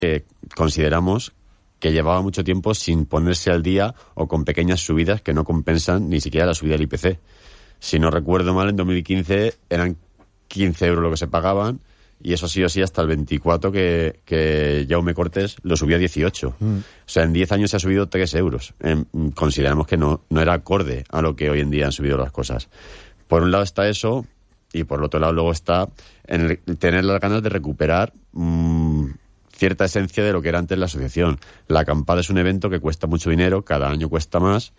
consideramos que llevaba mucho tiempo sin ponerse al día o con pequeñas subidas que no compensan ni siquiera la subida del IPC. Si no recuerdo mal, en 2015 eran 15 euros lo que se pagaban, y eso sí o sí hasta el 24 que Jaume Cortés lo subió a 18. O sea, en 10 años se ha subido 3 euros. Consideramos que no era acorde a lo que hoy en día han subido las cosas. Por un lado está eso, y por el otro lado luego está en tener las ganas de recuperar cierta esencia de lo que era antes la asociación. La acampada es un evento que cuesta mucho dinero, cada año cuesta más.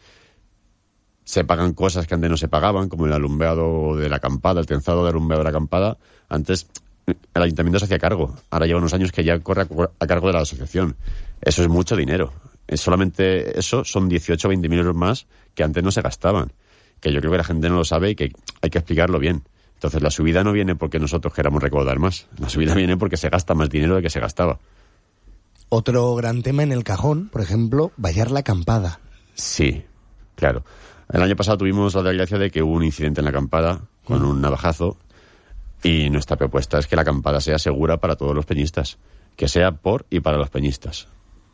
Se pagan cosas que antes no se pagaban, como el alumbrado de la acampada, el trenzado de alumbrado de la acampada. Antes el ayuntamiento se hacía cargo. Ahora lleva unos años que ya corre a cargo de la asociación. Eso es mucho dinero. Solamente eso son 18 o 20.000 euros más que antes no se gastaban. Que yo creo que la gente no lo sabe y que hay que explicarlo bien. Entonces la subida no viene porque nosotros queramos recaudar más. La subida viene porque se gasta más dinero de que se gastaba. Otro gran tema en el cajón, por ejemplo, vallar la acampada. Sí, claro. El año pasado tuvimos la desgracia de que hubo un incidente en la acampada con un navajazo, y nuestra propuesta es que la acampada sea segura para todos los peñistas, que sea por y para los peñistas.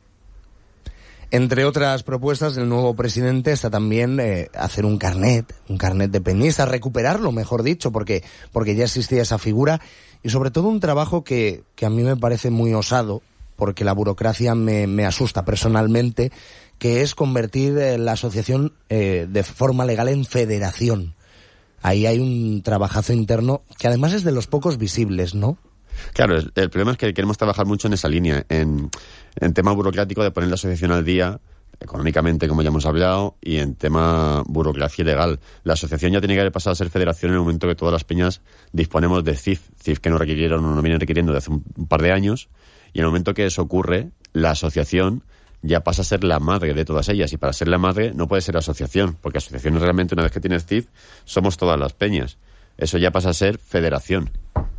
Entre otras propuestas del nuevo presidente está también hacer un carnet de peñistas, recuperarlo, mejor dicho, porque ya existía esa figura, y sobre todo un trabajo que a mí me parece muy osado, porque la burocracia me asusta personalmente, que es convertir la asociación de forma legal en federación. Ahí hay un trabajazo interno que además es de los pocos visibles, ¿no? Claro, el problema es que queremos trabajar mucho en esa línea, en tema burocrático de poner la asociación al día, económicamente, como ya hemos hablado, y en tema burocracia legal. La asociación ya tiene que haber pasado a ser federación en el momento que todas las peñas disponemos de CIF que no vienen requiriendo desde hace un par de años, y en el momento que eso ocurre, la asociación ya pasa a ser la madre de todas ellas, y para ser la madre no puede ser asociación, porque asociación es realmente, una vez que tienes CIF, somos todas las peñas. Eso ya pasa a ser federación.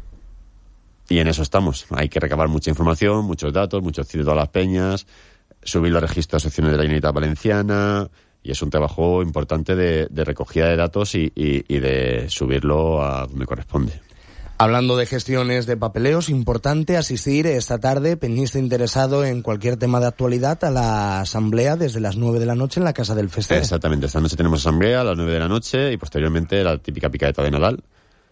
Y en eso estamos. Hay que recabar mucha información, muchos datos, muchos CIF de todas las peñas, subirlo al registro de asociaciones de la Generalitat Valenciana, y es un trabajo importante de recogida de datos y de subirlo a donde corresponde. Hablando de gestiones de papeleos, importante asistir esta tarde, peñista interesado en cualquier tema de actualidad, a la asamblea desde las 9 de la noche en la Casa del Fester. Exactamente, esta noche tenemos asamblea a las 9 de la noche y posteriormente la típica picaeta de Nadal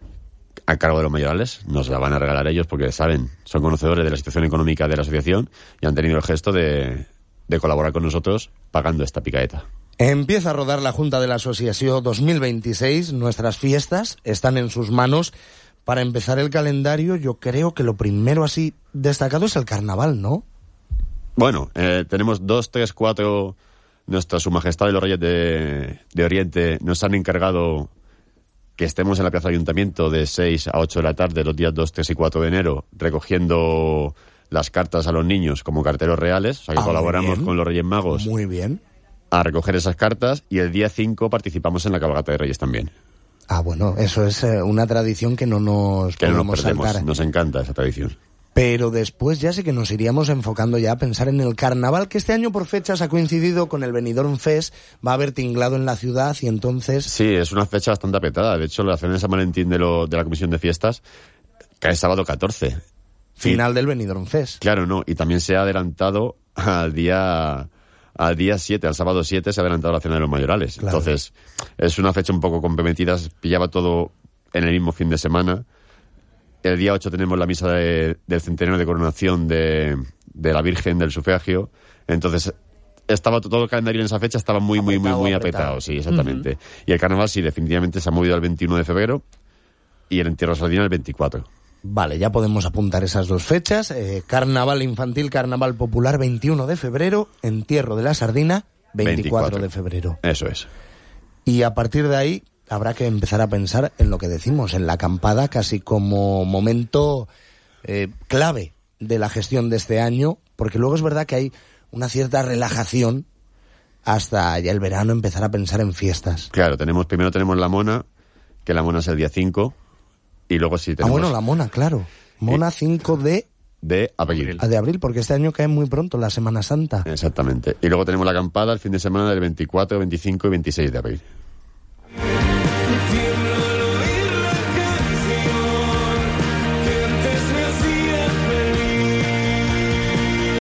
a cargo de los mayorales. Nos la van a regalar ellos porque saben, son conocedores de la situación económica de la asociación y han tenido el gesto de colaborar con nosotros pagando esta picaeta. Empieza a rodar la Junta de la Asociación 2026, nuestras fiestas están en sus manos. Para empezar el calendario, yo creo que lo primero así destacado es el carnaval, ¿no? Bueno, tenemos 2, 3, 4... Nuestra Su Majestad y los Reyes de Oriente nos han encargado que estemos en la Plaza Ayuntamiento de 6 a 8 de la tarde los días 2, 3 y 4 de enero recogiendo las cartas a los niños como carteros reales. O sea que colaboramos con los Reyes Magos. Muy bien. A recoger esas cartas, y el día 5 participamos en la cabalgata de Reyes también. Ah, bueno, eso es una tradición que no nos podemos saltar. Nos encanta esa tradición. Pero después ya sé que nos iríamos enfocando ya a pensar en el carnaval, que este año por fechas ha coincidido con el Benidorm Fest, va a haber tinglado en la ciudad y entonces... Sí, es una fecha bastante apretada. De hecho, la cena de San Valentín de la Comisión de Fiestas cae sábado 14. Final del Benidorm Fest. Claro, no, y también se ha adelantado al día 7, al sábado 7, se ha adelantado la cena de los mayorales. Claro. Entonces, es una fecha un poco comprometida, pillaba todo en el mismo fin de semana. El día 8 tenemos la misa del centenario de coronación de la Virgen del Sufragio. Entonces, estaba todo el calendario en esa fecha, estaba muy apretado. Sí, exactamente. Uh-huh. Y el carnaval, sí, definitivamente se ha movido al 21 de febrero y el entierro de Sardina el 24. Vale, ya podemos apuntar esas dos fechas. Carnaval infantil, carnaval popular, 21 de febrero. Entierro de la Sardina, 24 de febrero. Eso es. Y a partir de ahí habrá que empezar a pensar en lo que decimos, en la acampada, casi como momento clave de la gestión de este año, porque luego es verdad que hay una cierta relajación hasta ya el verano empezar a pensar en fiestas. Claro, primero tenemos la Mona, que la Mona es el día 5. Y luego sí tenemos... Ah, bueno, la Mona, claro. Mona 5 de abril. De abril, porque este año cae muy pronto la Semana Santa. Exactamente. Y luego tenemos la acampada el fin de semana del 24, 25 y 26 de abril.